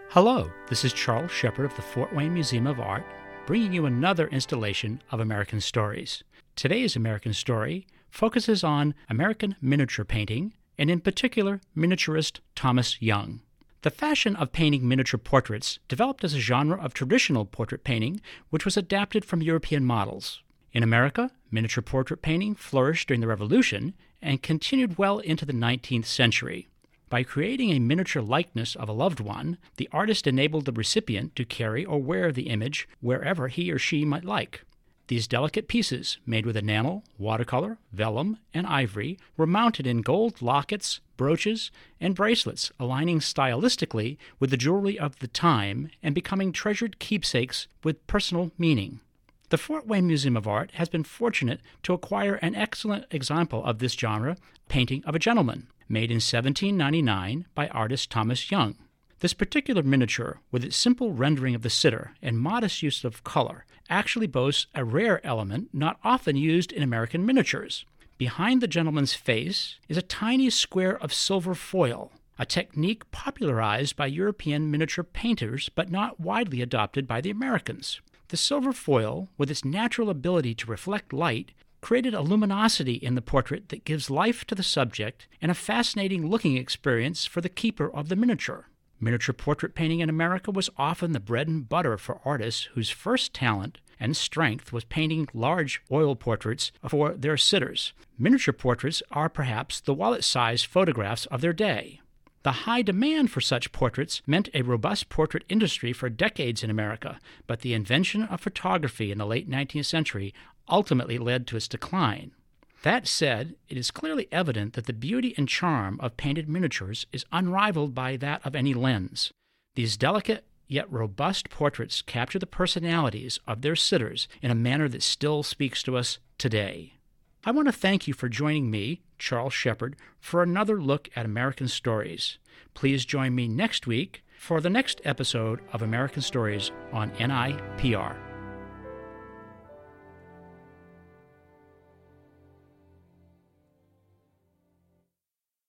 Hello, this is Charles Shepard of the Fort Wayne Museum of Art, bringing you another installation of American Stories. Today's American Story focuses on American miniature painting, and in particular, miniaturist Thomas Young. The fashion of painting miniature portraits developed as a genre of traditional portrait painting, which was adapted from European models. In America, miniature portrait painting flourished during the Revolution and continued well into the 19th century. By creating a miniature likeness of a loved one, the artist enabled the recipient to carry or wear the image wherever he or she might like. These delicate pieces, made with enamel, watercolor, vellum, and ivory, were mounted in gold lockets, brooches, and bracelets, aligning stylistically with the jewelry of the time and becoming treasured keepsakes with personal meaning. The Fort Wayne Museum of Art has been fortunate to acquire an excellent example of this genre, Painting of a Gentleman, made in 1799 by artist Thomas Young. This particular miniature, with its simple rendering of the sitter and modest use of color, actually boasts a rare element not often used in American miniatures. Behind the gentleman's face is a tiny square of silver foil, a technique popularized by European miniature painters but not widely adopted by the Americans. The silver foil, with its natural ability to reflect light, created a luminosity in the portrait that gives life to the subject and a fascinating looking experience for the keeper of the miniature. Miniature portrait painting in America was often the bread and butter for artists whose first talent and strength was painting large oil portraits for their sitters. Miniature portraits are perhaps the wallet-sized photographs of their day. The high demand for such portraits meant a robust portrait industry for decades in America, but the invention of photography in the late 19th century ultimately led to its decline. That said, it is clearly evident that the beauty and charm of painted miniatures is unrivaled by that of any lens. These delicate yet robust portraits capture the personalities of their sitters in a manner that still speaks to us today. I want to thank you for joining me, Charles Shepard, for another look at American Stories. Please join me next week for the next episode of American Stories on NIPR.